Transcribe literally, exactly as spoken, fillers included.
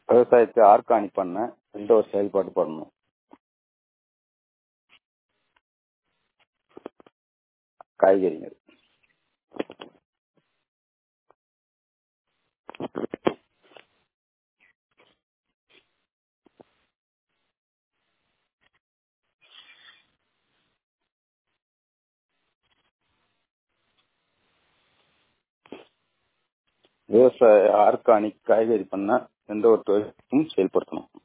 விவசாயத்தை ஆர்கானிக் பண்ண எந்த ஒரு செயல்பாடு பண்ணணும். காய்கறிகள் விவசாய ஆர்கானிக் காய்கறி பண்ண எந்த ஒரு தொழிலும் செயல்படுத்தணும்.